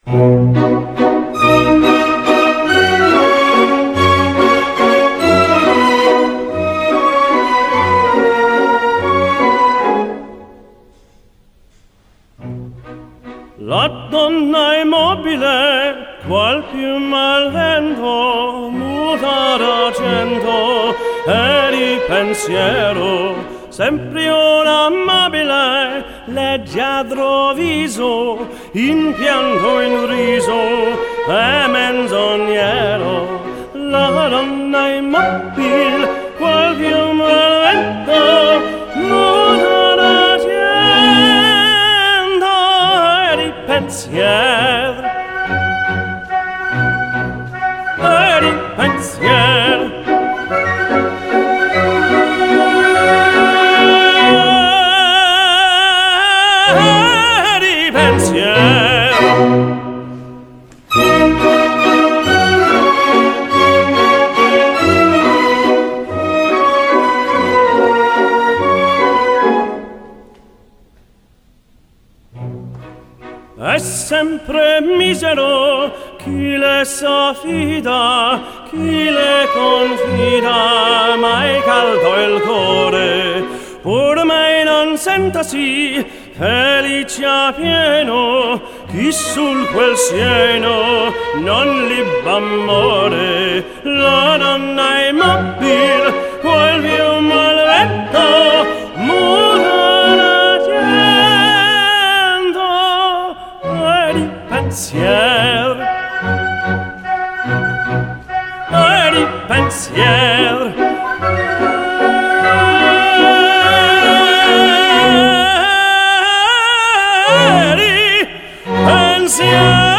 La donna immobile, qual più al vento, muta d'argento, e di pensiero, sempre un amabile, leggiadro viso, in pianto in riso, e menzognero. La donna immobile, qual più al vento, muta d'argento, e di pensiero, e di pensiero. È sempre misero chi le s'affida, chi le confida, mai caldo il cuore, pur mai non sentasi felice a pieno, chi sul quel sieno non libba amore. La donna immobile, quel più al vento, muta d'argento, e di pensier, e di pensier. E di pensier.